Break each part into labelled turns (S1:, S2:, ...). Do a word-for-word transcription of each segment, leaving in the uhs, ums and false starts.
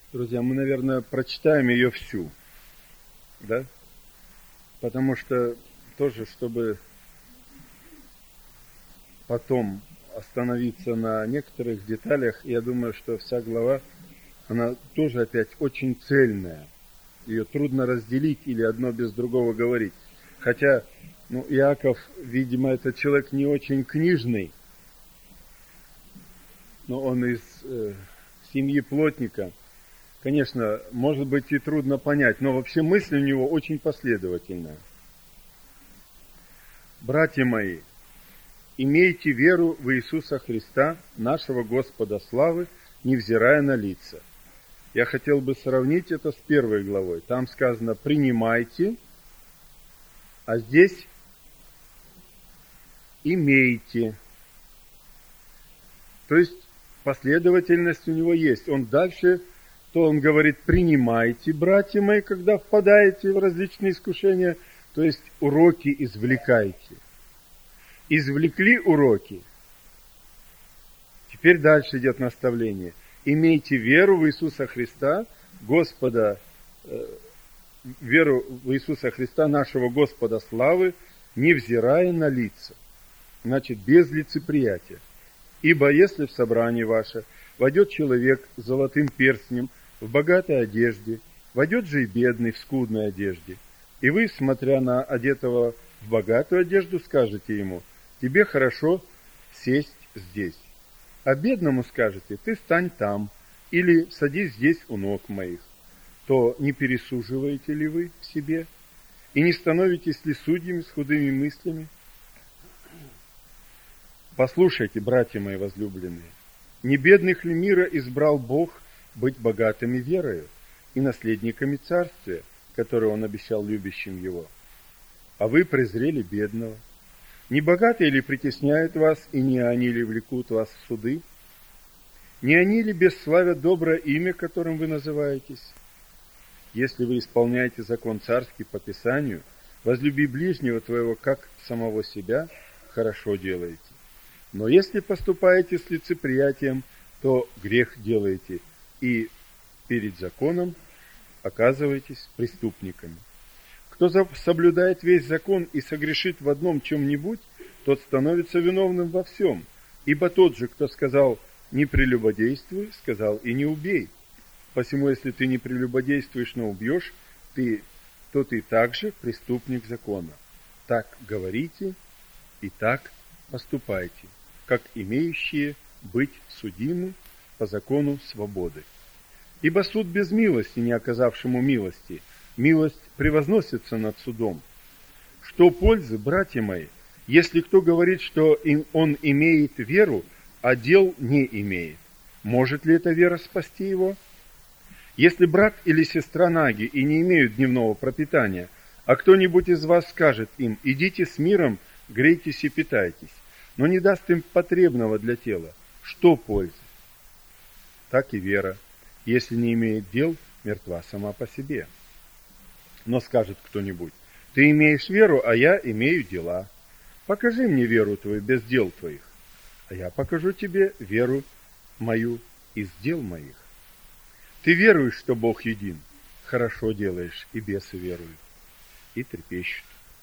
S1: Друзья, мы, наверное, прочитаем ее всю, да? Потому что тоже, чтобы потом остановиться на некоторых деталях, я думаю, что вся глава, она тоже опять очень цельная. Ее трудно разделить или одно без другого говорить. Хотя, ну, Иаков, видимо, это человек не очень книжный, но он из э, семьи плотника. Конечно, может быть и трудно понять, но вообще мысль у него очень последовательная. Братья мои, имейте веру в Иисуса Христа, нашего Господа славы, невзирая на лица. Я хотел бы сравнить это с первой главой. Там сказано «принимайте», а здесь «имейте». То есть последовательность у него есть. Он дальше, то он говорит «принимайте, братья мои, когда впадаете в различные искушения», то есть уроки извлекайте. Извлекли уроки. Теперь дальше идет наставление. Имейте веру в Иисуса Христа, Господа, э, веру в Иисуса Христа, нашего Господа славы, невзирая на лица. Значит, без лицеприятия. Ибо если в собрании ваше войдет человек с золотым перстнем в богатой одежде, войдет же и бедный в скудной одежде, и вы, смотря на одетого в богатую одежду, скажете ему: тебе хорошо сесть здесь. А бедному скажете: ты стань там, или садись здесь у ног моих. То не пересуживаете ли вы в себе? И не становитесь ли судьями с худыми мыслями? Послушайте, братья мои возлюбленные, не бедных ли мира избрал Бог быть богатыми верою и наследниками царствия, которое Он обещал любящим Его? А вы презрели бедного. Не богатые ли притесняют вас, и не они ли влекут вас в суды? Не они ли бесславят доброе имя, которым вы называетесь? Если вы исполняете закон царский по Писанию, возлюби ближнего твоего, как самого себя, хорошо делаете. Но если поступаете с лицеприятием, то грех делаете, и перед законом оказываетесь преступниками. Кто соблюдает весь закон и согрешит в одном чем-нибудь, тот становится виновным во всем. Ибо тот же, кто сказал «не прелюбодействуй», сказал «и не убей». Посему, если ты не прелюбодействуешь, но убьешь, ты, то ты также преступник закона. Так говорите и так поступайте, как имеющие быть судимы по закону свободы. Ибо суд без милости, не оказавшему милости, милость превозносится над судом. Что пользы, братья мои, если кто говорит, что он имеет веру, а дел не имеет? Может ли эта вера спасти его? Если брат или сестра наги и не имеют дневного пропитания, а кто-нибудь из вас скажет им: идите с миром, грейтесь и питайтесь, но не даст им потребного для тела, что пользы? Так и вера, если не имеет дел, мертва сама по себе. Но скажет кто-нибудь: ты имеешь веру, а я имею дела. Покажи мне веру твою без дел твоих, а я покажу тебе веру мою из дел моих. Ты веруешь, что Бог един, хорошо делаешь, и бесы веруют, и трепещут.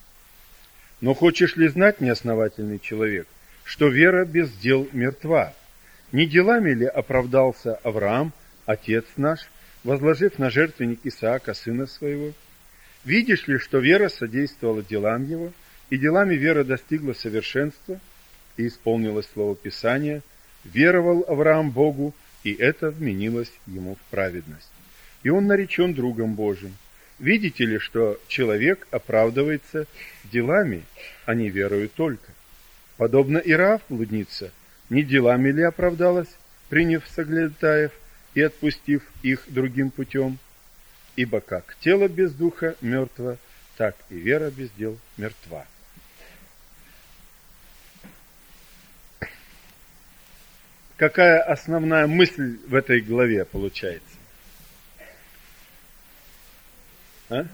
S1: Но хочешь ли знать, неосновательный человек, что вера без дел мертва? Не делами ли оправдался Авраам, отец наш, возложив на жертвенник Исаака, сына своего? Видишь ли, что вера содействовала делам его, и делами вера достигла совершенства, и исполнилось слово Писания: веровал Авраам Богу, и это вменилось ему в праведность. И он наречен другом Божиим. Видите ли, что человек оправдывается делами, а не верою только? Подобно Ироав, блудница, не делами ли оправдалась, приняв соглядатаев и отпустив их другим путем? Ибо как тело без духа мертво, так и вера без дел мертва. Какая основная мысль в этой главе получается? А?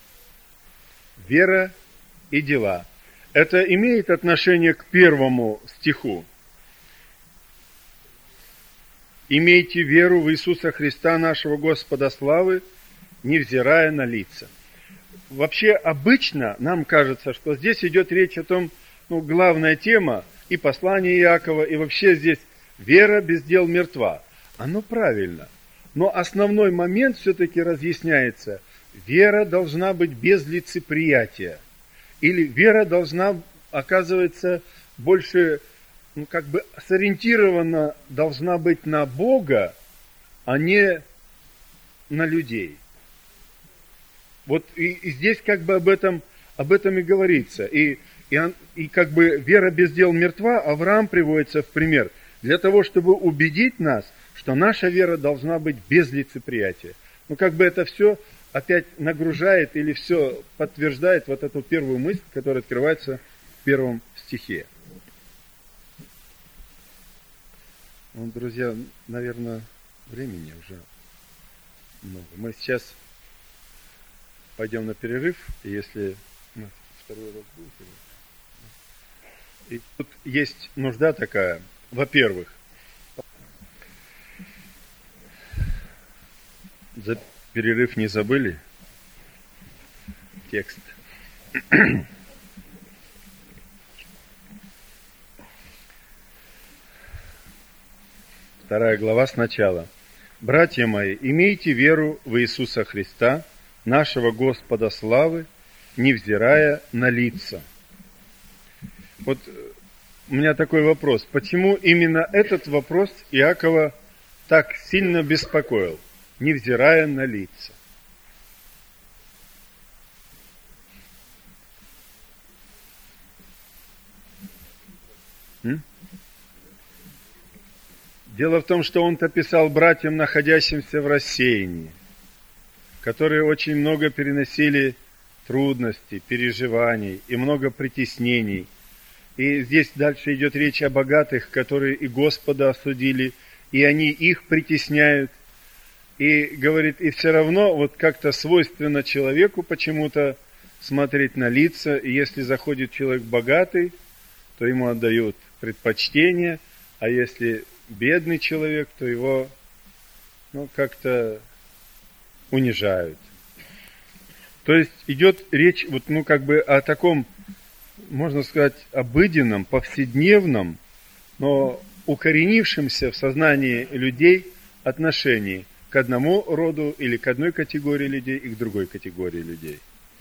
S1: Вера и дела. Это имеет отношение к первому стиху. имейте веру в Иисуса Христа, нашего Господа славы, невзирая на лица. Вообще, обычно нам кажется, что здесь идет речь о том, ну, главная тема и послания Иакова, и вообще здесь вера без дел мертва. Оно правильно. Но основной момент все-таки разъясняется. Вера должна быть без лицеприятия. Или вера должна, оказывается, больше, ну, как бы сориентирована должна быть на Бога, а не на людей. Вот и, и здесь как бы об этом, об этом и говорится. И, и, и как бы вера без дел мертва, Авраам приводится в пример для того, чтобы убедить нас, что наша вера должна быть без лицеприятия. Ну, как бы это все опять нагружает или все подтверждает вот эту первую мысль, которая открывается в первом стихе. Ну, друзья, наверное, времени уже много. Мы сейчас пойдем на перерыв, и если ну, второй урок будет. И тут есть нужда такая. Во-первых, за перерыв не забыли текст. Вторая глава сначала. Братья мои, имейте веру в Иисуса Христа, нашего Господа славы, невзирая на лица. Вот у меня такой вопрос. Почему именно этот вопрос Иакова так сильно беспокоил, невзирая на лица? М? Дело в том, что он-то писал братьям, находящимся в рассеянии, которые очень много переносили трудностей, переживаний и много притеснений. И здесь дальше идет речь о богатых, которые и Господа осудили, и они их притесняют. И говорит, и все равно вот как-то свойственно человеку почему-то смотреть на лица, и если заходит человек богатый, то ему отдают предпочтение, а если бедный человек, то его ну, как-то унижают. То есть идет речь вот, ну, как бы о таком, можно сказать, обыденном, повседневном, но укоренившемся в сознании людей отношении к одному роду или к одной категории людей и к другой категории людей.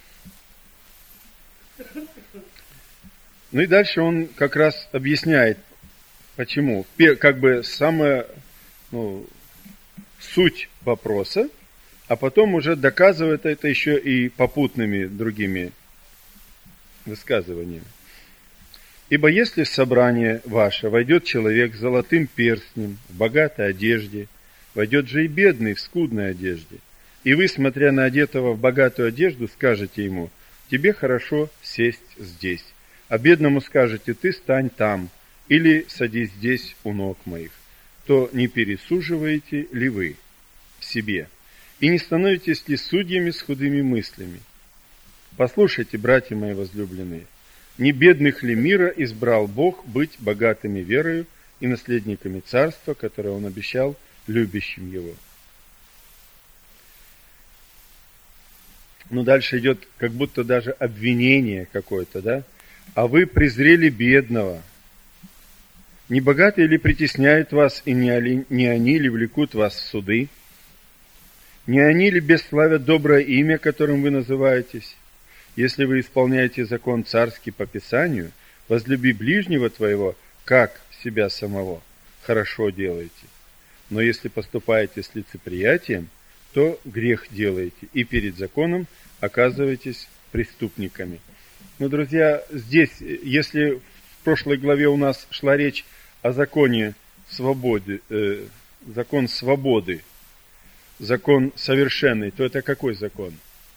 S1: Ну и дальше он как раз объясняет, почему. Как бы самая ну, суть вопроса, а потом уже доказывает это еще и попутными другими высказываниями. Ибо если в собрание ваше войдет человек с золотым перстнем, в богатой одежде, войдет же и бедный в скудной одежде, и вы, смотря на одетого в богатую одежду, скажете ему, тебе хорошо сесть здесь, а бедному скажете, ты стань там, или садись здесь у ног моих, то не пересуживаете ли вы в себе, и не становитесь ли судьями с худыми мыслями? Послушайте, братья мои возлюбленные, не бедных ли мира избрал Бог быть богатыми верою и наследниками царства, которое Он обещал любящим Его? Ну, дальше идет как будто даже обвинение какое-то, да? А вы презрели бедного. Не богатые ли притесняют вас, и не, не они ли влекут вас в суды? Не они ли бесславят доброе имя, которым вы называетесь? Если вы исполняете закон царский по Писанию, возлюби ближнего твоего, как себя самого, хорошо делаете. Но если поступаете с лицеприятием, то грех делаете, и перед законом оказываетесь преступниками. Но, друзья, здесь, если в прошлой главе у нас шла речь о законе свободы, э, закон свободы, закон совершенный, то это какой закон?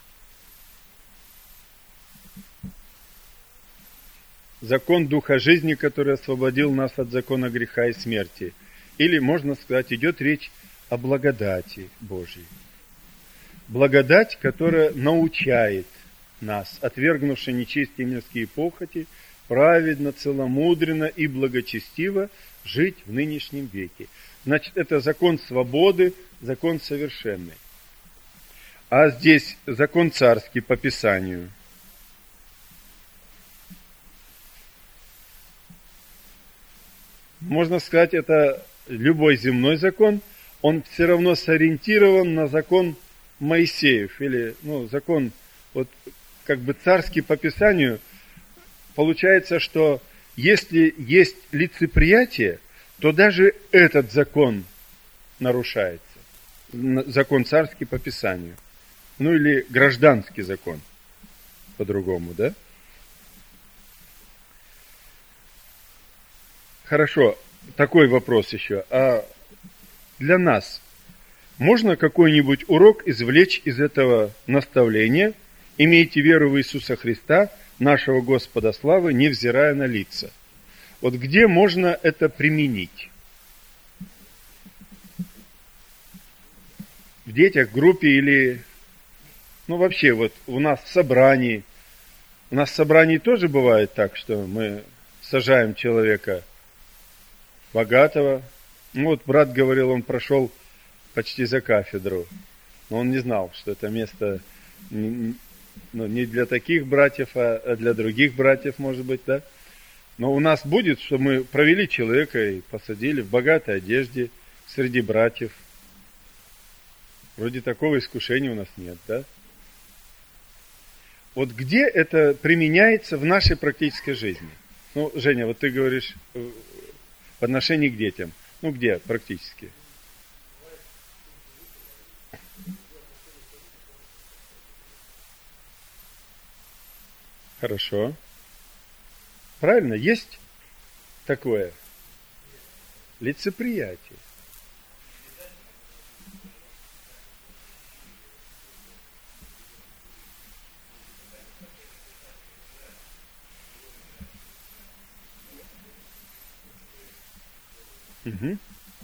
S1: Закон Духа жизни, который освободил нас от закона греха и смерти. Или, можно сказать, идет речь о благодати Божьей. Благодать, которая научает нас, отвергнувши нечестие мирские похоти, праведно, целомудренно и благочестиво жить в нынешнем веке. Значит, это закон свободы, закон совершенный. А здесь закон царский по Писанию. Можно сказать, это любой земной закон, он все равно сориентирован на закон Моисеев, или ну, закон вот, как бы царский по Писанию. Получается, что если есть лицеприятие, то даже этот закон нарушается. Закон царский по Писанию. Ну или гражданский закон, по-другому, да? Хорошо, такой вопрос еще. А для нас можно какой-нибудь урок извлечь из этого наставления? Имейте веру в Иисуса Христа, нашего Господа славы, невзирая на лица. Вот где можно это применить? В детях, в группе или... Ну, вообще, вот у нас в собрании. У нас в собрании тоже бывает так, что мы сажаем человека богатого. Ну, вот брат говорил, он прошел почти за кафедру. Но он не знал, что это место ну, не для таких братьев, а для других братьев, может быть, да? Но у нас будет, что мы провели человека и посадили в богатой одежде среди братьев. Вроде такого искушения у нас нет, да? Вот где это применяется в нашей практической жизни? Ну, Женя, вот ты говоришь в отношении к детям. Ну, где практически? Хорошо. Правильно, есть такое лицеприятие. Угу.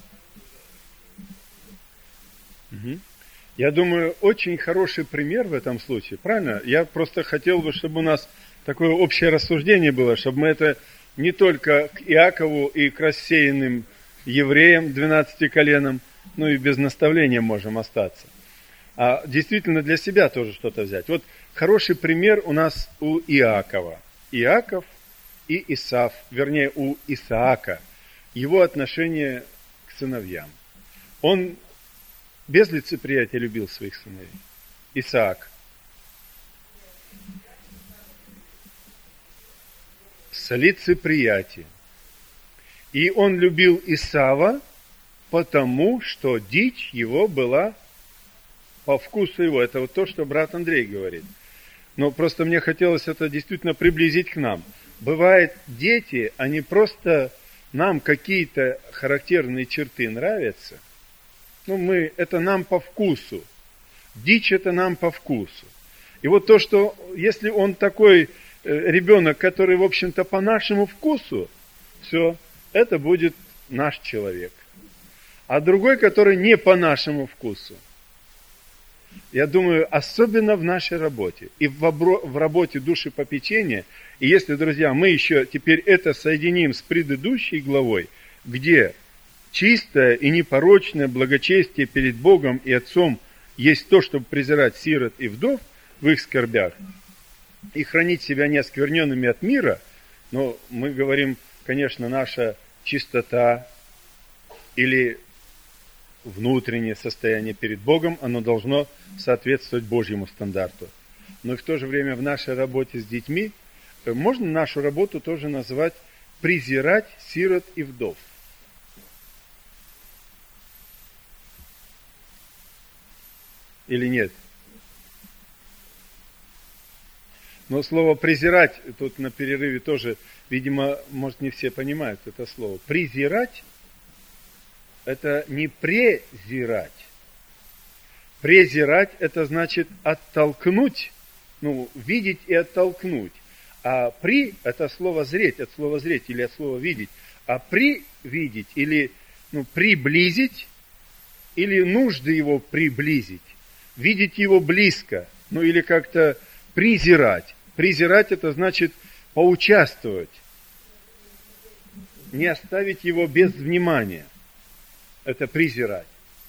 S1: Угу. Я думаю, очень хороший пример в этом случае, правильно? Я просто хотел бы, чтобы у нас такое общее рассуждение было, чтобы мы это не только к Иакову и к рассеянным евреям, двенадцати коленам, ну и без наставления можем остаться, а действительно для себя тоже что-то взять. Вот хороший пример у нас у Иакова. Иаков и Исав, вернее у Исаака, его отношение к сыновьям. Он без лицеприятия любил своих сыновей. Исаак. С лицеприятием. И он любил Исава, потому что дичь его была по вкусу его. Это вот то, что брат Андрей говорит. Но просто мне хотелось это действительно приблизить к нам. Бывает, дети, они просто... Нам какие-то характерные черты нравятся, ну, мы, это нам по вкусу. Дичь это нам по вкусу. И вот то, что если он такой ребенок, который, в общем-то, по нашему вкусу, все, это будет наш человек. А другой, который не по нашему вкусу. Я думаю, особенно в нашей работе и в, обро- в работе душепопечения. И если, друзья, мы еще теперь это соединим с предыдущей главой, где чистое и непорочное благочестие перед Богом и Отцом есть то, чтобы презирать сирот и вдов в их скорбях и хранить себя неоскверненными от мира, но мы говорим, конечно, наша чистота или внутреннее состояние перед Богом, оно должно соответствовать Божьему стандарту. Но и в то же время в нашей работе с детьми можно нашу работу тоже назвать презирать сирот и вдов. Или нет? Но слово презирать, тут на перерыве тоже, видимо, может, не все понимают это слово. Презирать это не презирать. Презирать это значит оттолкнуть, ну, видеть и оттолкнуть. А при это слово зреть, от слова зреть или от слова видеть. А при видеть или ну, приблизить, или нужды его приблизить. Видеть его близко, ну или как-то презирать. Презирать это значит поучаствовать, не оставить его без внимания. Это презирать.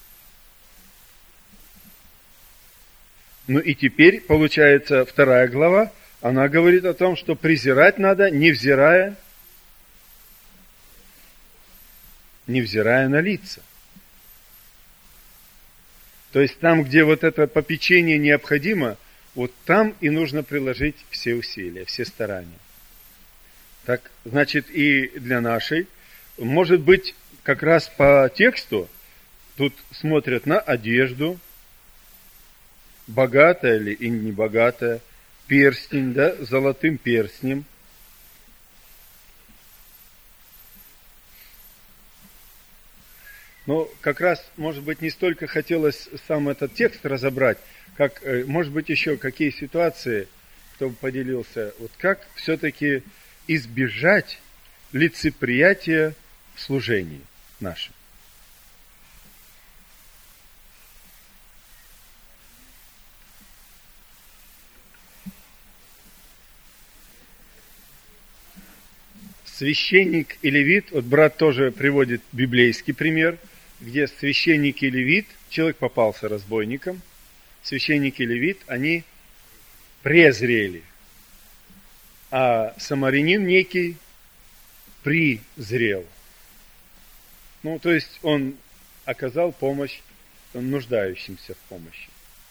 S1: Ну и теперь, получается, вторая глава, она говорит о том, что презирать надо, невзирая, невзирая на лица. То есть там, где вот это попечение необходимо, вот там и нужно приложить все усилия, все старания. Так, значит, и для нашей, может быть, как раз по тексту, тут смотрят на одежду, богатая ли и не богатая, перстень, да, золотым перстнем. Но как раз, может быть, не столько хотелось сам этот текст разобрать, как, может быть, еще какие ситуации, кто бы поделился, вот как все-таки избежать лицеприятия в служении нашем. Священник и левит, вот брат тоже приводит библейский пример, где священник и левит, человек попался разбойником, священник и левит, они презрели, а самарянин некий призрел. Ну, то есть он оказал помощь нуждающимся в помощи.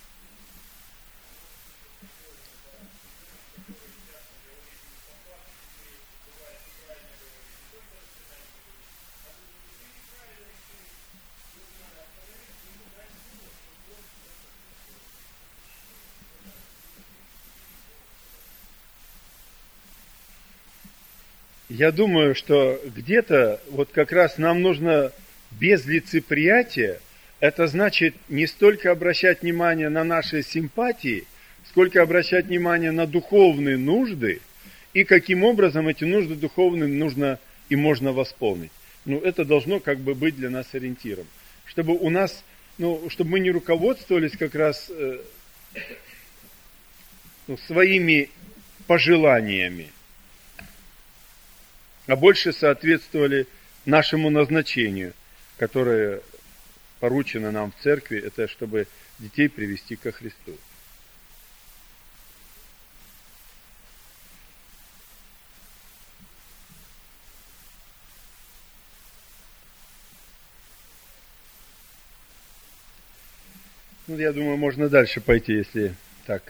S1: Я думаю, что где-то вот как раз нам нужно без лицеприятия, это значит не столько обращать внимание на наши симпатии, сколько обращать внимание на духовные нужды и каким образом эти нужды духовные нужно и можно восполнить. Ну, это должно как бы быть для нас ориентиром. Чтобы у нас, ну, чтобы мы не руководствовались как раз э, ну, своими пожеланиями, а больше соответствовали нашему назначению, которое поручено нам в церкви, это чтобы детей привести ко Христу. Ну, я думаю, можно дальше пойти, если так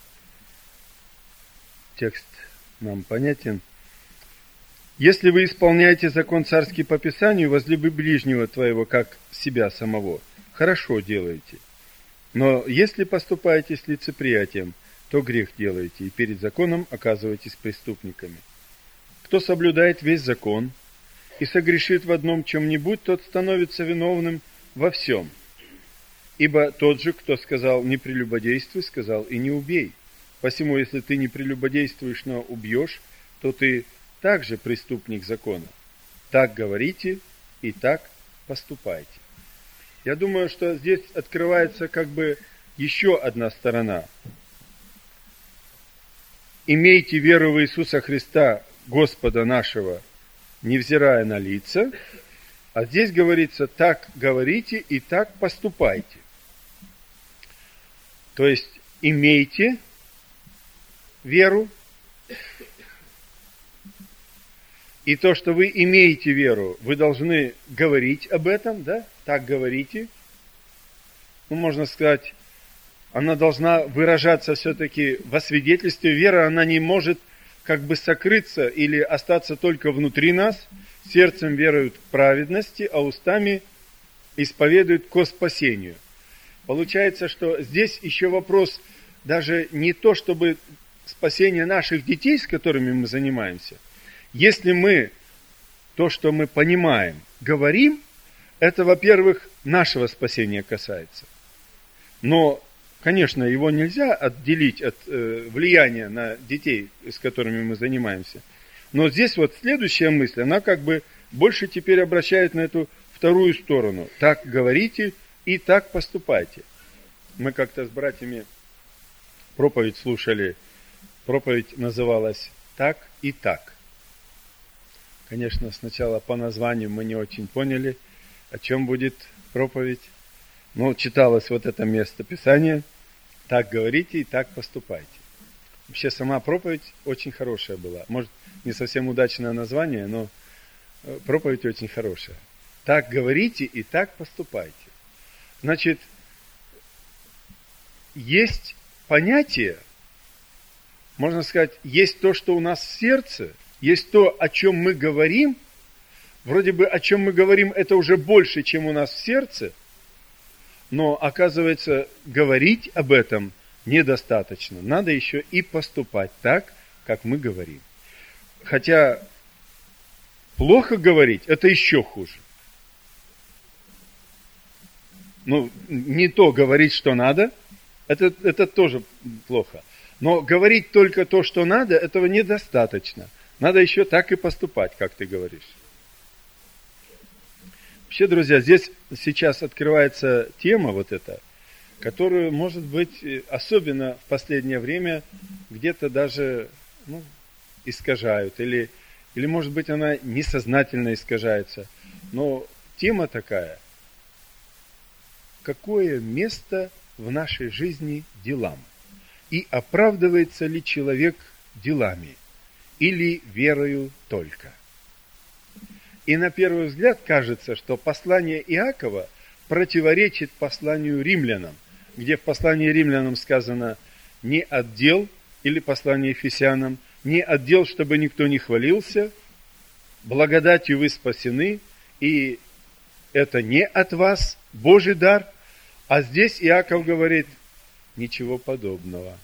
S1: текст нам понятен. Если вы исполняете закон царский по Писанию, возлюби ближнего твоего, как себя самого, хорошо делаете. Но если поступаете с лицеприятием, то грех делаете, и перед законом оказываетесь преступниками. Кто соблюдает весь закон и согрешит в одном чем-нибудь, тот становится виновным во всем. Ибо тот же, кто сказал «не прелюбодействуй», сказал «и не убей». Посему, если ты не прелюбодействуешь, но убьешь, то ты также преступник закона. Так говорите и так поступайте. Я думаю, что здесь открывается как бы еще одна сторона. Имейте веру в Иисуса Христа, Господа нашего, невзирая на лица. А здесь говорится, так говорите и так поступайте. То есть, имейте веру. И то, что вы имеете веру, вы должны говорить об этом, да? Так говорите. Ну, можно сказать, она должна выражаться все-таки во свидетельстве. Вера, она не может как бы сокрыться или остаться только внутри нас. Сердцем веруют к праведности, а устами исповедуют ко спасению. Получается, что здесь еще вопрос даже не то, чтобы спасение наших детей, с которыми мы занимаемся. Если мы то, что мы понимаем, говорим, это, во-первых, нашего спасения касается. Но, конечно, его нельзя отделить от э, влияния на детей, с которыми мы занимаемся. Но здесь вот следующая мысль, она как бы больше теперь обращает на эту вторую сторону. Так говорите и так поступайте. Мы как-то с братьями проповедь слушали. Проповедь называлась «Так и так». Конечно, сначала по названию мы не очень поняли, О чем будет проповедь? Ну, читалось вот это место Писания. Так говорите и так поступайте. Вообще сама проповедь очень хорошая была. Может, не совсем удачное название, но проповедь очень хорошая. Так говорите и так поступайте. Значит, есть понятие, можно сказать, есть то, что у нас в сердце, есть то, о чем мы говорим. Вроде бы о чем мы говорим, это уже больше, чем у нас в сердце, но оказывается, говорить об этом недостаточно. Надо еще и поступать так, как мы говорим. Хотя плохо говорить, это еще хуже. Ну, не то говорить, что надо, это, это тоже плохо. Но говорить только то, что надо, этого недостаточно. Надо еще так и поступать, как ты говоришь. Вообще, друзья, здесь сейчас открывается тема вот эта, которую, может быть, особенно в последнее время где-то даже ну, искажают. Или, или, может быть, она несознательно искажается. Но тема такая. Какое место в нашей жизни делам? И оправдывается ли человек делами? Или верою только? И на первый взгляд кажется, что послание Иакова противоречит посланию римлянам, где в послании римлянам сказано «не от дел», или послание Ефесянам «не от дел, чтобы никто не хвалился, благодатью вы спасены, и это не от вас, Божий дар». А здесь Иаков говорит ничего подобного.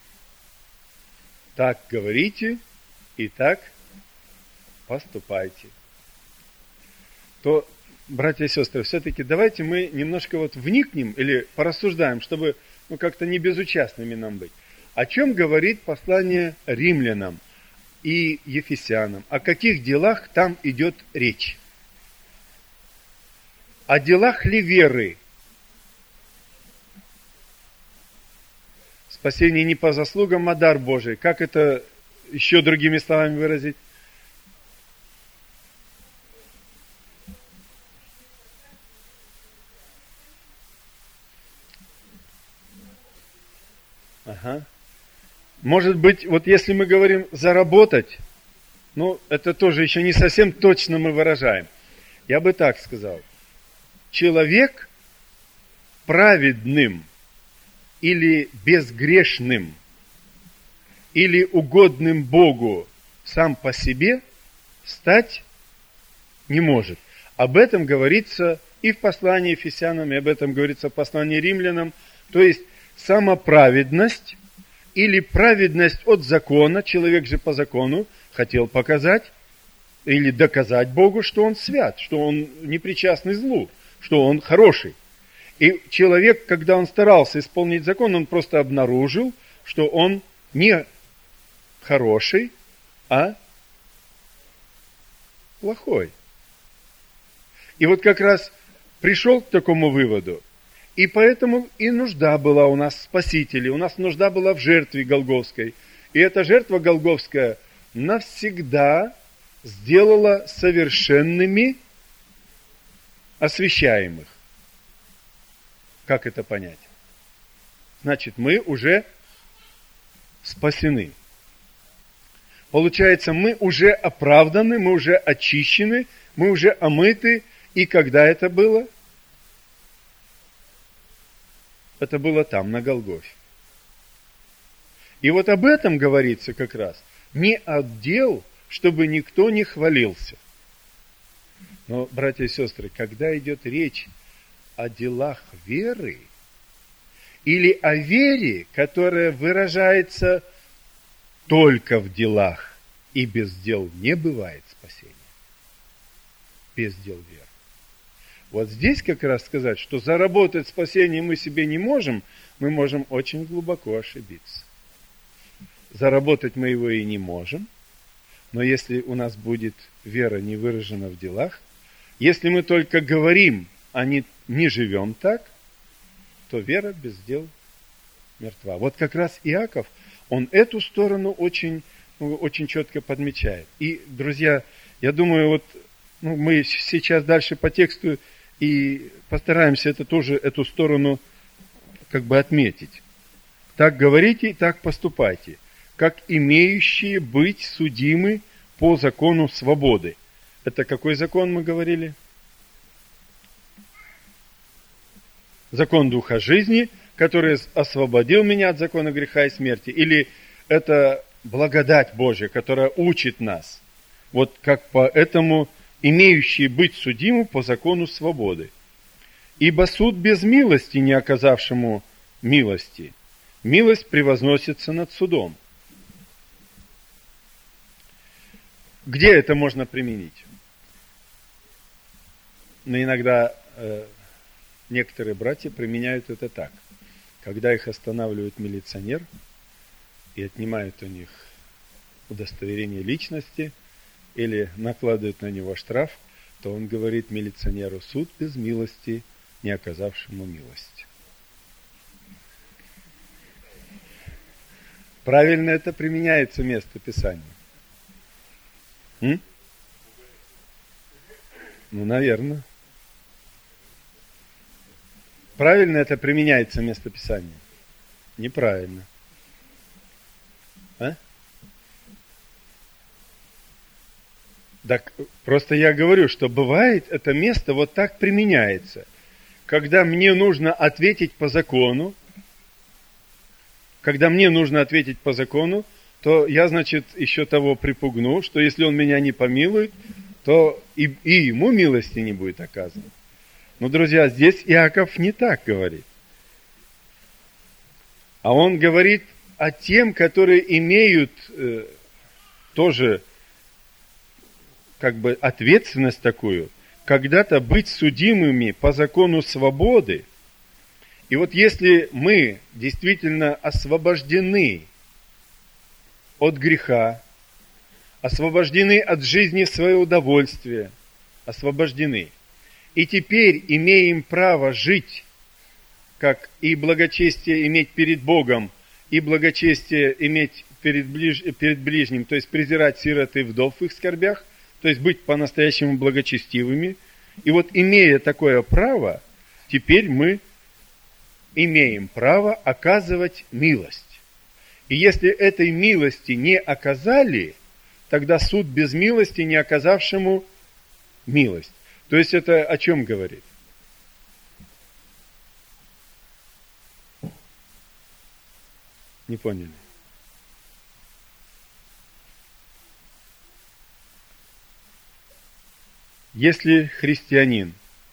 S1: Так говорите и так поступайте. То, братья и сестры, все-таки давайте мы немножко вот вникнем или порассуждаем, чтобы ну, как-то не безучастными нам быть. О чем говорит послание римлянам и ефесянам? О каких делах там идет речь? О делах ли веры? Спасение не по заслугам, а дар Божий. Как это еще другими словами выразить? Ага. Может быть, вот если мы говорим заработать, ну, это тоже еще не совсем точно мы выражаем. Я бы так сказал. Человек праведным или безгрешным, или угодным Богу сам по себе стать не может. Об этом говорится и в послании Ефесянам, и об этом говорится в послании Римлянам. То есть, самоправедность или праведность от закона, человек же по закону хотел показать или доказать Богу, что он свят, что он не причастный злу, что он хороший. И человек, когда он старался исполнить закон, он просто обнаружил, что он не хороший, а плохой. И вот как раз пришел к такому выводу, и поэтому и нужда была у нас в Спасителе, у нас нужда была в жертве Голгофской. И эта жертва Голгофская навсегда сделала совершенными освящаемых. Как это понять? Значит, мы уже спасены. Получается, мы уже оправданы, мы уже очищены, мы уже омыты. И когда это было? Это было там, на Голгофе. И вот об этом говорится как раз. Не от дел, чтобы никто не хвалился. Но, братья и сестры, когда идет речь о делах веры, или о вере, которая выражается только в делах, и без дел не бывает спасения. Без дел веры. Вот здесь как раз сказать, что заработать спасение мы себе не можем, мы можем очень глубоко ошибиться. Заработать мы его и не можем, но если у нас будет вера не выражена в делах, если мы только говорим, а не, не живем так, то вера без дел мертва. Вот как раз Иаков, он эту сторону очень, очень четко подмечает. И, друзья, я думаю, вот ну, мы сейчас дальше по тексту И постараемся это тоже, эту сторону как бы отметить. Так говорите и так поступайте, как имеющие быть судимы по закону свободы. Это какой закон мы говорили? Закон Духа жизни, который освободил меня от закона греха и смерти. Или это благодать Божья, которая учит нас. Вот как поэтому имеющие быть судимы по закону свободы. Ибо суд без милости, не оказавшему милости, милость превозносится над судом. Где это можно применить? Но иногда э, некоторые братья применяют это так. Когда их останавливает милиционер и отнимают у них удостоверение личности или накладывают на него штраф, то он говорит милиционеру: суд без милости, не оказавшему милость. Правильно это применяется место Писания? М? Ну, наверное. Правильно это применяется место Писания? Неправильно. А? Так просто я говорю, что бывает это место вот так применяется. Когда мне нужно ответить по закону, когда мне нужно ответить по закону, то я, значит, еще того припугну, что если он меня не помилует, то и, и ему милости не будет оказано. Но, друзья, здесь Иаков не так говорит. А он говорит о тем, которые имеют э, тоже как бы ответственность такую, когда-то быть судимыми по закону свободы. И вот если мы действительно освобождены от греха, освобождены от жизни в свое удовольствие, освобождены, и теперь имеем право жить, как и благочестие иметь перед Богом, и благочестие иметь перед, ближ... перед ближним, то есть презирать сирот и вдов в их скорбях, то есть быть по-настоящему благочестивыми. И вот имея такое право, теперь мы имеем право оказывать милость. И если этой милости не оказали, тогда суд без милости, не оказавшему милость. То есть это о чем говорит? Не поняли? Если христианин,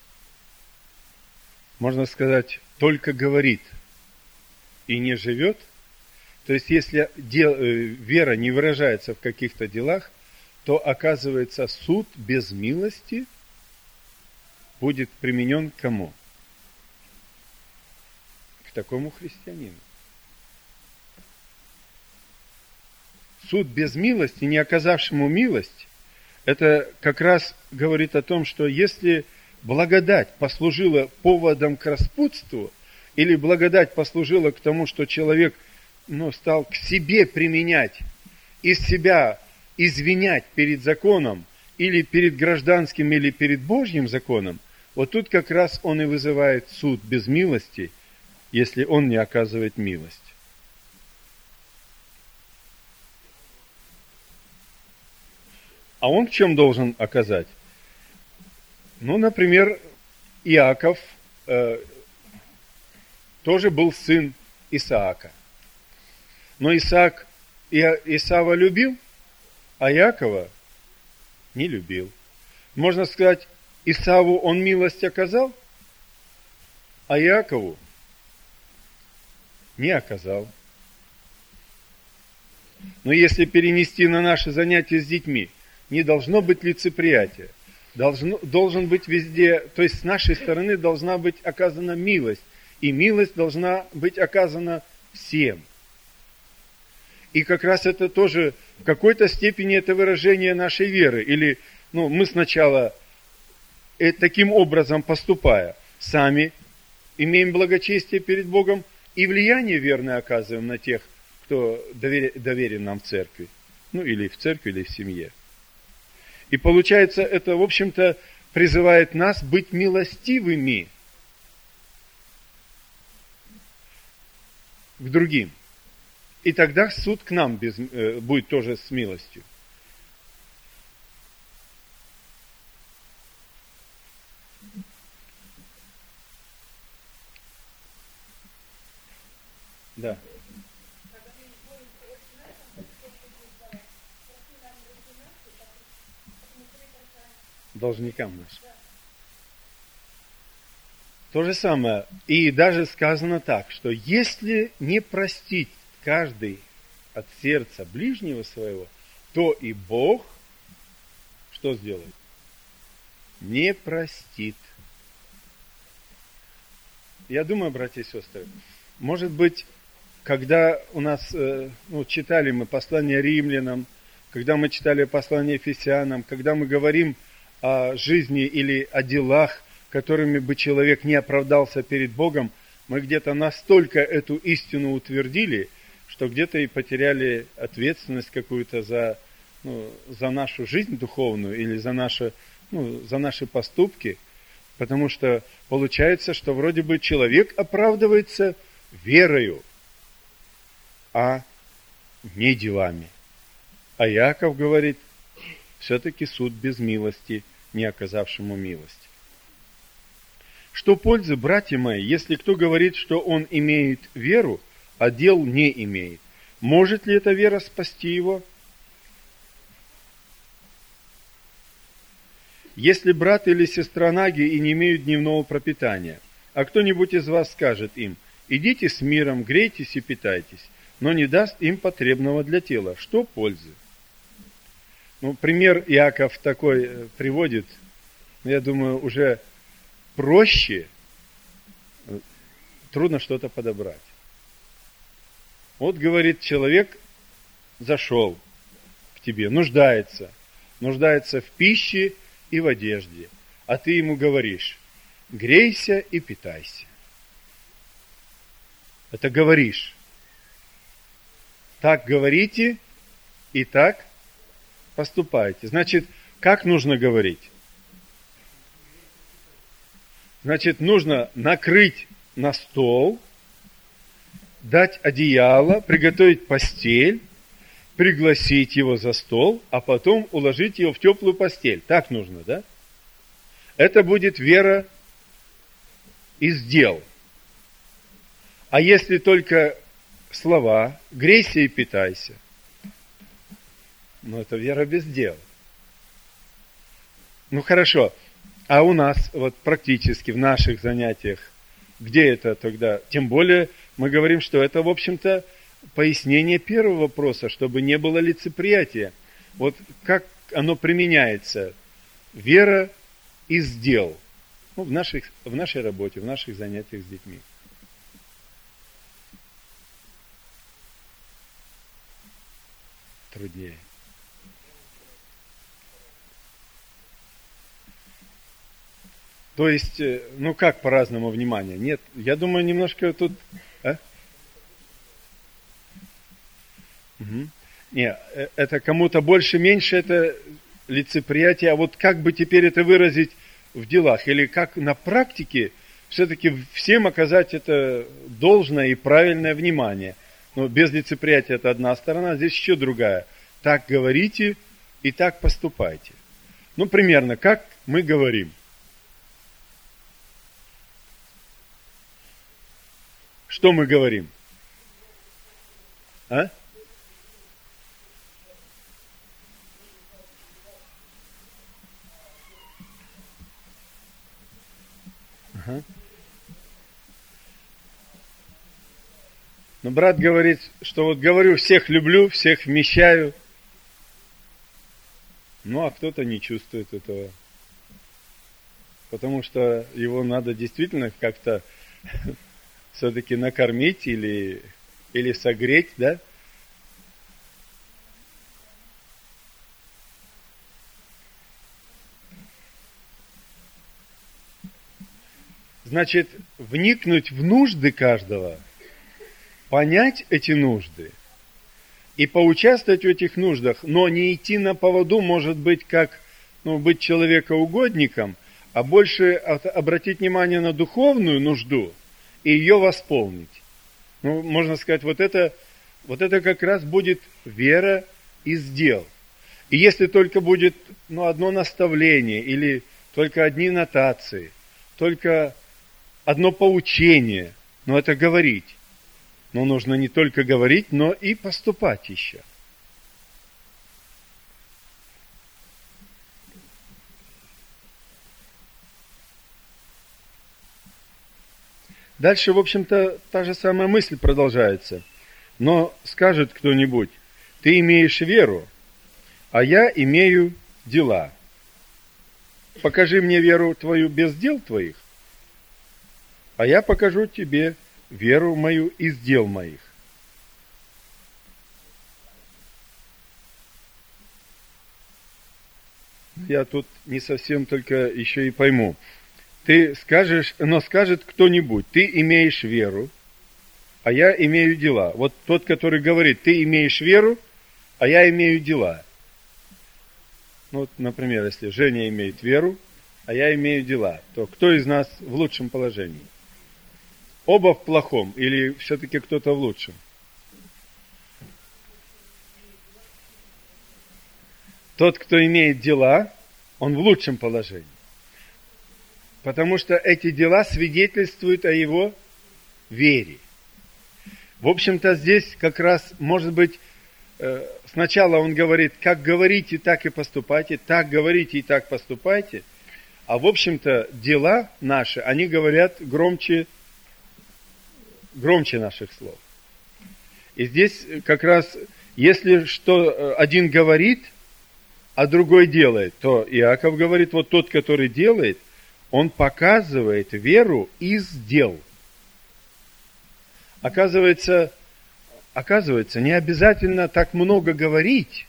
S1: можно сказать, только говорит и не живет, то есть если дел, вера не выражается в каких-то делах, то оказывается суд без милости будет применен к кому? К такому христианину. Суд без милости, не оказавшему милость, это как раз говорит о том, что если благодать послужила поводом к распутству, или благодать послужила к тому, что человек ну, стал к себе применять, из себя извинять перед законом, или перед гражданским, или перед Божьим законом, вот тут как раз он и вызывает суд без милости, если он не оказывает милость. А он в чем должен оказать? Ну, например, Иаков э, тоже был сын Исаака. Но Исаак Исава любил, а Иакова не любил. Можно сказать, Исаву он милость оказал, а Иакову не оказал. Но если перенести на наши занятия с детьми, не должно быть лицеприятия. Должно, должен быть везде, то есть с нашей стороны должна быть оказана милость. И милость должна быть оказана всем. И как раз это тоже в какой-то степени это выражение нашей веры. Или ну, мы сначала э, таким образом поступая, сами имеем благочестие перед Богом и влияние верное оказываем на тех, кто доверен, доверен нам в церкви. Ну или в церкви, или в семье. И получается, это, в общем-то, призывает нас быть милостивыми к другим. И тогда суд к нам без, э, будет тоже с милостью. Да. Должникам нашим. То же самое. И даже сказано так, что если не простить каждый от сердца ближнего своего, то и Бог что сделает? Не простит. Я думаю, братья и сестры, может быть, когда у нас, ну, читали мы послание римлянам, когда мы читали послание ефесянам, когда мы говорим о жизни или о делах, которыми бы человек не оправдался перед Богом, мы где-то настолько эту истину утвердили, что где-то и потеряли ответственность какую-то за, ну, за нашу жизнь духовную или за наши, ну, за наши поступки, потому что получается, что вроде бы человек оправдывается верою, а не делами. А Иаков говорит, все-таки суд без милости, не оказавшему милости. Что пользы, братья мои, если кто говорит, что он имеет веру, а дел не имеет? Может ли эта вера спасти его? Если брат или сестра наги и не имеют дневного пропитания, а кто-нибудь из вас скажет им, идите с миром, грейтесь и питайтесь, но не даст им потребного для тела, что пользы? Ну, пример Иаков такой приводит, я думаю, уже проще, трудно что-то подобрать. Вот, говорит, человек зашел к тебе, нуждается, нуждается в пище и в одежде, а ты ему говоришь, грейся и питайся. Это говоришь. Так говорите и так поступайте. Значит, как нужно говорить? Значит, нужно накрыть на стол, дать одеяло, приготовить постель, пригласить его за стол, а потом уложить его в теплую постель. Так нужно, да? Это будет вера из дел. А если только слова, грейся и питайся, ну, это вера без дел. Ну, хорошо. А у нас, вот практически в наших занятиях, где это тогда? Тем более, мы говорим, что это, в общем-то, пояснение первого вопроса, чтобы не было лицеприятия. Вот как оно применяется? Вера из дел. Ну, в, наших, в нашей работе, в наших занятиях с детьми. Труднее. То есть, ну как по-разному внимание? Нет, я думаю, немножко тут... А? Угу. Не, это кому-то больше-меньше, это лицеприятие. А вот как бы теперь это выразить в делах? Или как на практике все-таки всем оказать это должное и правильное внимание? Но без лицеприятия это одна сторона, здесь еще другая. Так говорите и так поступайте. Ну, примерно, как мы говорим. Что мы говорим? А? Ага. Но брат говорит, что вот говорю, всех люблю, всех вмещаю. Ну, а кто-то не чувствует этого. Потому что его надо действительно как-то все-таки накормить или, или согреть, да? Значит, вникнуть в нужды каждого, понять эти нужды и поучаствовать в этих нуждах, но не идти на поводу, может быть, как, ну, быть человекоугодником, а больше обратить внимание на духовную нужду и ее восполнить. Ну, можно сказать, вот это, вот это как раз будет вера из дел. И если только будет ну, одно наставление, или только одни нотации, только одно поучение, но это говорить. Но нужно не только говорить, но и поступать еще. Дальше, в общем-то, та же самая мысль продолжается. Но скажет кто-нибудь, ты имеешь веру, а я имею дела. Покажи мне веру твою без дел твоих, а я покажу тебе веру мою из дел моих. Я тут не совсем только еще и пойму. Ты скажешь, но скажет кто-нибудь, ты имеешь веру, а я имею дела. Вот тот, который говорит, ты имеешь веру, а я имею дела. Ну, вот, например, если Женя имеет веру, а я имею дела, то кто из нас в лучшем положении? Оба в плохом или все-таки кто-то в лучшем? Тот, кто имеет дела, он в лучшем положении. Потому что эти дела свидетельствуют о его вере. В общем-то, здесь как раз, может быть, сначала он говорит, как говорите, так и поступайте, так говорите и так поступайте. А в общем-то, дела наши, они говорят громче, громче наших слов. И здесь как раз, если что один говорит, а другой делает, то Иаков говорит, вот тот, который делает, он показывает веру из дел. Оказывается, оказывается, не обязательно так много говорить,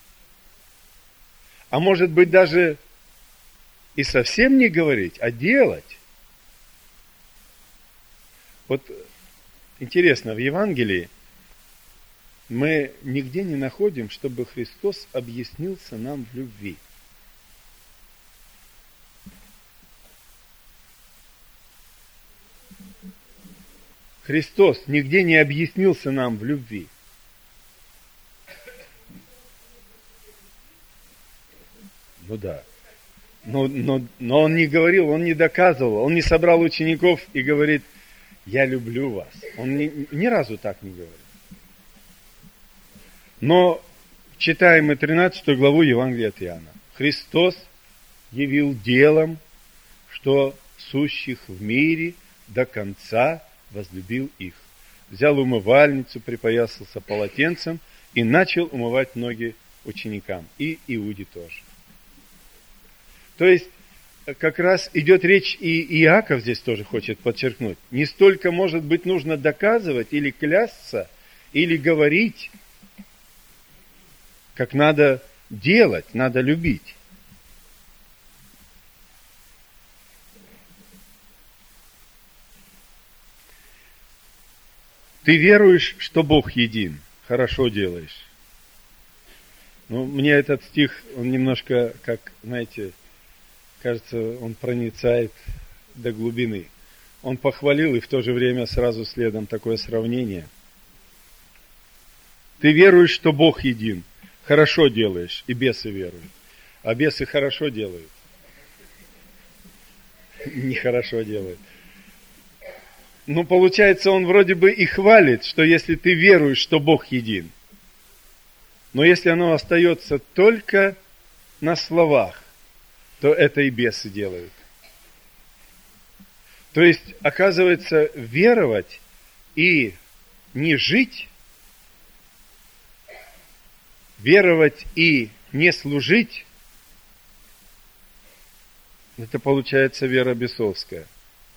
S1: а может быть даже и совсем не говорить, а делать. Вот интересно, в Евангелии мы нигде не находим, чтобы Христос объяснился нам в любви. Христос нигде не объяснился нам в любви. Ну да. Но, но, но он не говорил, он не доказывал, он не собрал учеников и говорит, я люблю вас. Он ни, ни разу так не говорит. Но читаем мы тринадцатую главу Евангелия от Иоанна. Христос явил делом, что сущих в мире до конца возлюбил их. Взял умывальницу, припоясался полотенцем и начал умывать ноги ученикам. И Иуде тоже. То есть, как раз идет речь, и Иаков здесь тоже хочет подчеркнуть. Не столько, может быть, нужно доказывать или клясться, или говорить, как надо делать, надо любить. Ты веруешь, что Бог един, хорошо делаешь. Ну, мне этот стих, он немножко, как, знаете, кажется, он проницает до глубины. Он похвалил, и в то же время сразу следом такое сравнение. Ты веруешь, что Бог един, хорошо делаешь, и бесы веруют. А бесы хорошо делают. Нехорошо делают. Ну, получается, он вроде бы и хвалит, что если ты веруешь, что Бог един, но если оно остается только на словах, то это и бесы делают. То есть, оказывается, веровать и не жить, веровать и не служить, это получается вера бесовская.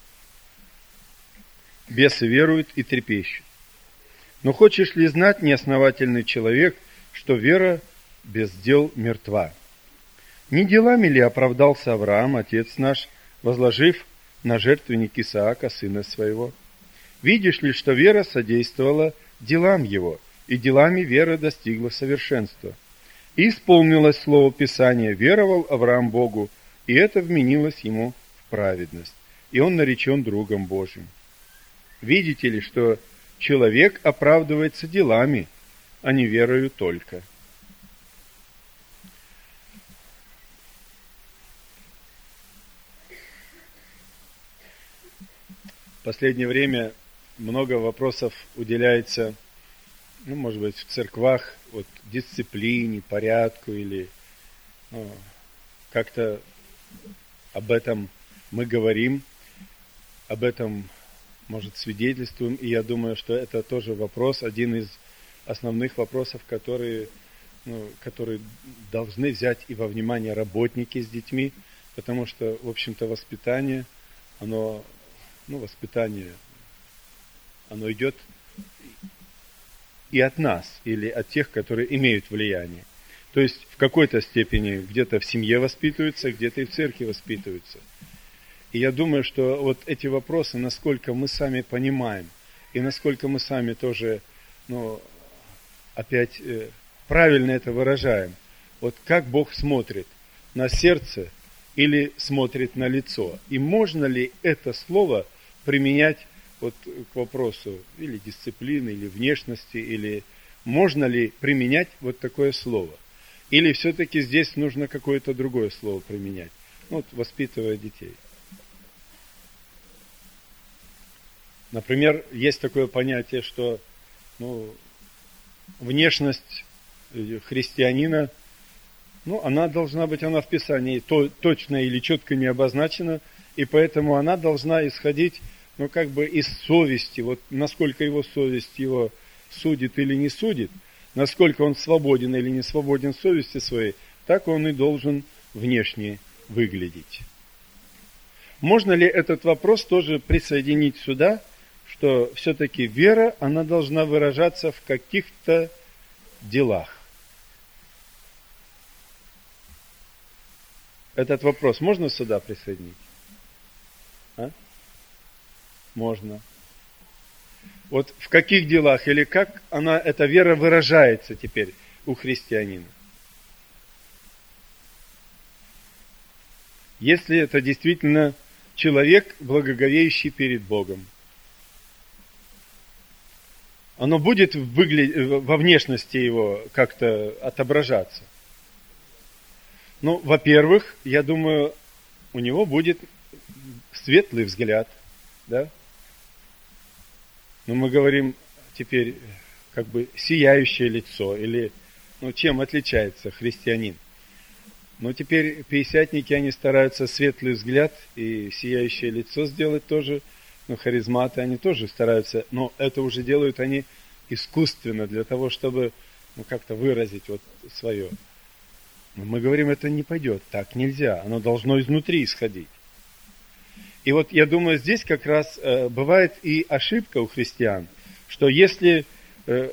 S1: Бесы веруют и трепещут. Но хочешь ли знать, неосновательный человек, что вера без дел мертва? Не делами ли оправдался Авраам, отец наш, возложив на жертвенник Исаака, сына своего? Видишь ли, что вера содействовала делам его, и делами вера достигла совершенства? И исполнилось слово Писания: веровал Авраам Богу, и это вменилось ему в праведность, и он наречен другом Божьим. Видите ли, что человек оправдывается делами, а не верою только. В последнее время много вопросов уделяется, ну, может быть, в церквах, вот, дисциплине, порядку, или ну, как-то об этом мы говорим, об этом, может, свидетельствуем, и я думаю, что это тоже вопрос, один из основных вопросов, которые, ну, которые должны взять и во внимание работники с детьми, потому что, в общем-то, воспитание, оно, ну, воспитание, оно идет и от нас, или от тех, которые имеют влияние. То есть в какой-то степени где-то в семье воспитываются, где-то и в церкви воспитываются. И я думаю, что вот эти вопросы, насколько мы сами понимаем, и насколько мы сами тоже, ну, опять э, правильно это выражаем. Вот как Бог смотрит на сердце или смотрит на лицо. И можно ли это слово применять вот к вопросу или дисциплины, или внешности, или можно ли применять вот такое слово? Или все-таки здесь нужно какое-то другое слово применять, ну, вот, воспитывая детей. Например, есть такое понятие, что ну, внешность христианина, ну, она должна быть, она в Писании то, точно или четко не обозначена, и поэтому она должна исходить, ну, как бы из совести, вот насколько его совесть его судит или не судит, насколько он свободен или не свободен в совести своей, так он и должен внешне выглядеть. Можно ли этот вопрос тоже присоединить сюда, что все-таки вера, она должна выражаться в каких-то делах? Этот вопрос можно сюда присоединить? А? Можно. Вот в каких делах или как она, эта вера выражается теперь у христианина? Если это действительно человек, благоговеющий перед Богом, оно будет выглядеть, во внешности его как-то отображаться. Ну, во-первых, я думаю, у него будет светлый взгляд, да? Но мы говорим теперь как бы сияющее лицо, или ну, чем отличается христианин? Но теперь пятидесятники, они стараются светлый взгляд и сияющее лицо сделать тоже, но харизматы, они тоже стараются, но это уже делают они искусственно, для того, чтобы ну, как-то выразить вот свое. Но мы говорим, это не пойдет, так нельзя, оно должно изнутри исходить. И вот я думаю, здесь как раз э, бывает и ошибка у христиан, что если э,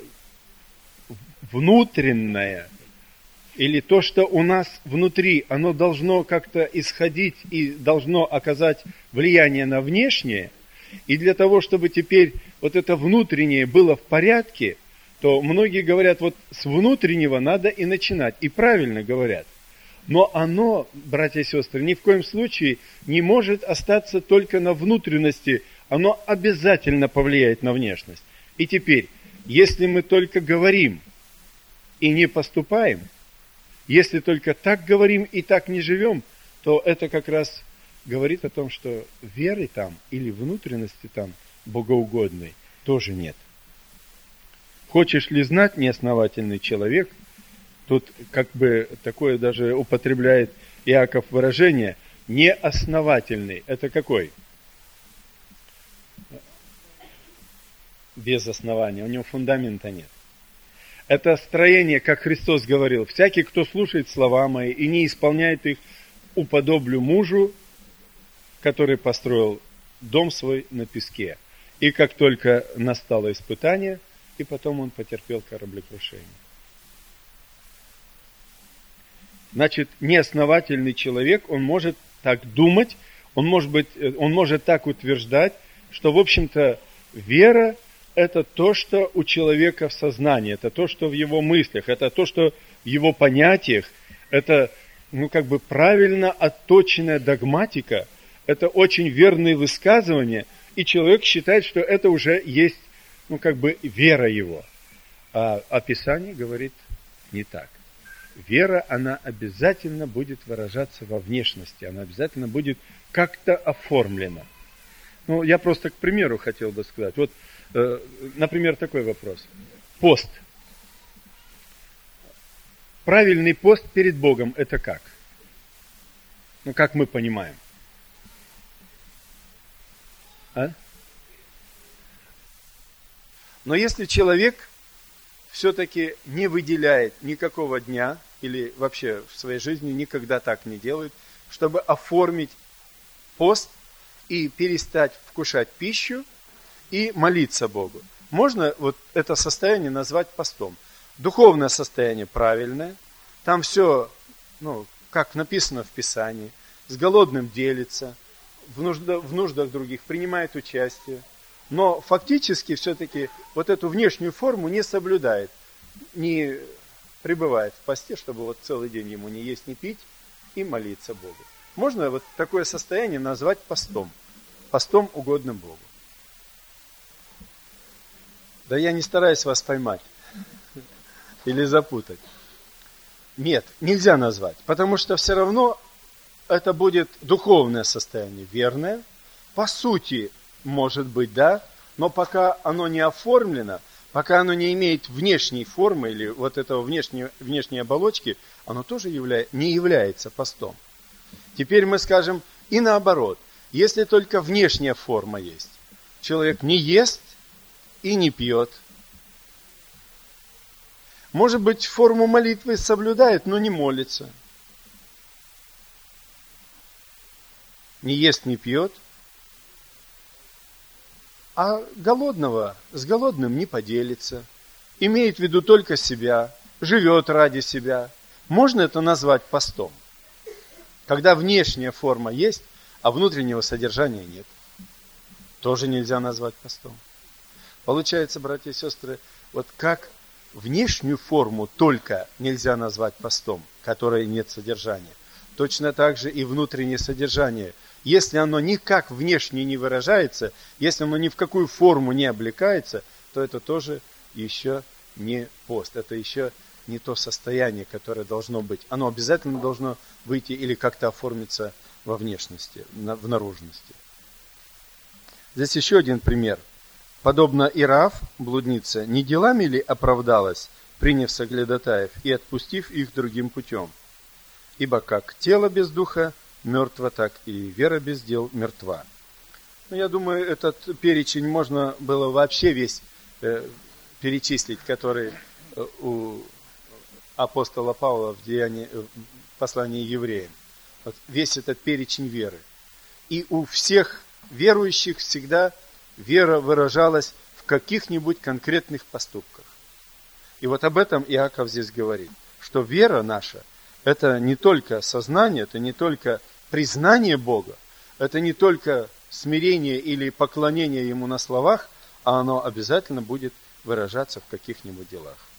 S1: внутреннее, или то, что у нас внутри, оно должно как-то исходить и должно оказать влияние на внешнее, и для того, чтобы теперь вот это внутреннее было в порядке, то многие говорят, вот с внутреннего надо и начинать, и правильно говорят. Но оно, братья и сестры, ни в коем случае не может остаться только на внутренности, оно обязательно повлияет на внешность. И теперь, если мы только говорим и не поступаем, если только так говорим и так не живем, то это как раз говорит о том, что веры там или внутренности там богоугодной тоже нет. Хочешь ли знать, неосновательный человек, тут как бы такое даже употребляет Иаков выражение, неосновательный. Это какой? Без основания, у него фундамента нет. Это строение, как Христос говорил, всякий, кто слушает слова мои и не исполняет их, уподоблю мужу, который построил дом свой на песке. И как только настало испытание, и потом он потерпел кораблекрушение. Значит, неосновательный человек, он может так думать, он может быть, он может так утверждать, что, в общем-то, вера – это то, что у человека в сознании, это то, что в его мыслях, это то, что в его понятиях, это ну, как бы правильно отточенная догматика, это очень верные высказывания, и человек считает, что это уже есть, ну, как бы вера его. А, а Писание говорит не так. Вера, она обязательно будет выражаться во внешности, она обязательно будет как-то оформлена. Ну, я просто к примеру хотел бы сказать. Вот, э, например, такой вопрос. Пост. Правильный пост перед Богом – это как? Ну, как мы понимаем? А? Но если человек все-таки не выделяет никакого дня, или вообще в своей жизни никогда так не делает, чтобы оформить пост и перестать вкушать пищу и молиться Богу. Можно вот это состояние назвать постом. Духовное состояние правильное, там все, ну, как написано в Писании, с голодным делится, в нуждах, в нуждах других принимает участие, но фактически все-таки вот эту внешнюю форму не соблюдает, не пребывает в посте, чтобы вот целый день ему не есть, не пить и молиться Богу. Можно вот такое состояние назвать постом, постом угодным Богу. Да я не стараюсь вас поймать или запутать. Нет, нельзя назвать, потому что все равно это будет духовное состояние, верное. По сути, может быть, да, но пока оно не оформлено, пока оно не имеет внешней формы или вот этого внешней, внешней оболочки, оно тоже явля... не является постом. Теперь мы скажем и наоборот. Если только внешняя форма есть, человек не ест и не пьет. Может быть, форму молитвы соблюдает, но не молится. Не ест, не пьет. А голодного с голодным не поделится. Имеет в виду только себя, живет ради себя. Можно это назвать постом? Когда внешняя форма есть, а внутреннего содержания нет. Тоже нельзя назвать постом. Получается, братья и сестры, вот как внешнюю форму только нельзя назвать постом, которой нет содержания, точно так же и внутреннее содержание. Если оно никак внешне не выражается, если оно ни в какую форму не облекается, то это тоже еще не пост. Это еще не то состояние, которое должно быть. Оно обязательно должно выйти или как-то оформиться во внешности, в наружности. Здесь еще один пример. Подобно Иоав, блудница, не делами ли оправдалась, приняв соглядатаев и отпустив их другим путем? Ибо как тело без духа мертво, так и вера без дел мертва. Ну, я думаю, этот перечень можно было вообще весь э, перечислить, который э, у апостола Павла в, деянии, в послании евреям. Вот весь этот перечень веры. И у всех верующих всегда вера выражалась в каких-нибудь конкретных поступках. И вот об этом Иаков здесь говорит, что вера наша – это не только сознание, это не только признание Бога, это не только смирение или поклонение Ему на словах, а оно обязательно будет выражаться в каких-нибудь делах.